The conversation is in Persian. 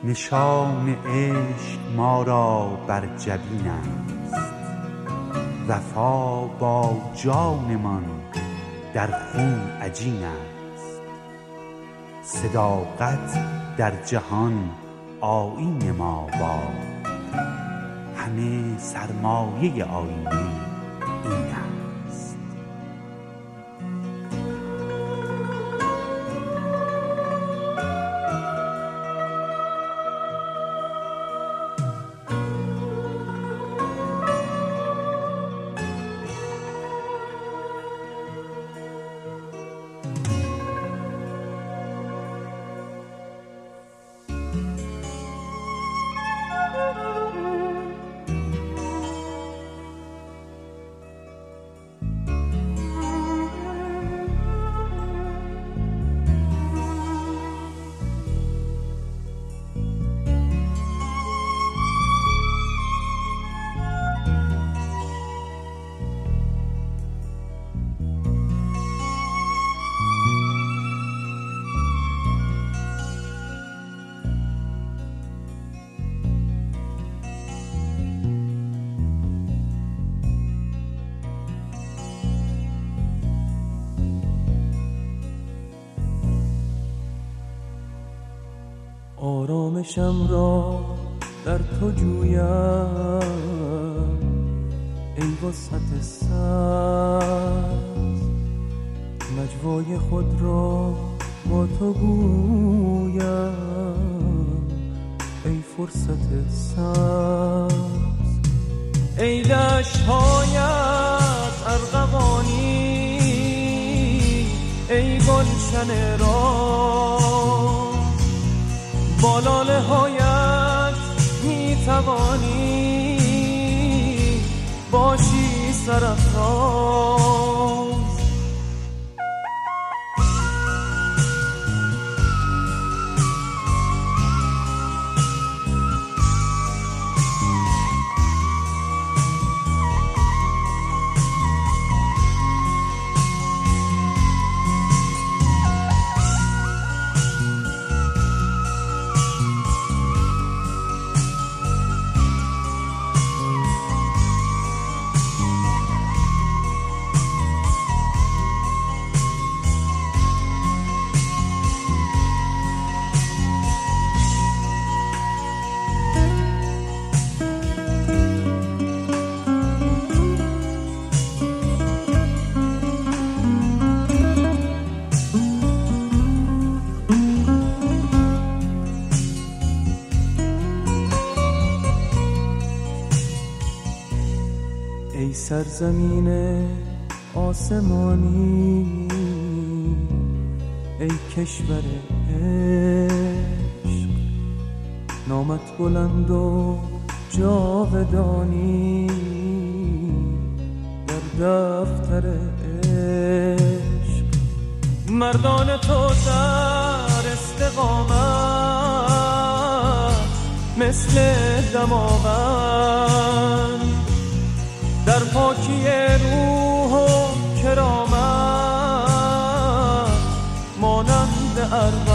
نشان عشق ما را بر جبین است، وفا با جانمان در خون عجین است. صداقت در جهان آیین ما باد، همه سرمایه آیینه این است. آرامشم را در تو جویم ای وسعت سبز، نجوای خود را با تو گویم ای فرصت سبز. ای دشت‌هایت ارغوانی، ای گلشن را با لاله هایت می توانی باشی سرافراز. ای سرزمین آسمانی، ای کشور عشق، نامت بلند و جاودانی در دفتر عشق. مردان تو در استقامت مثل دماوند، در پاکی روح و کرامت مانند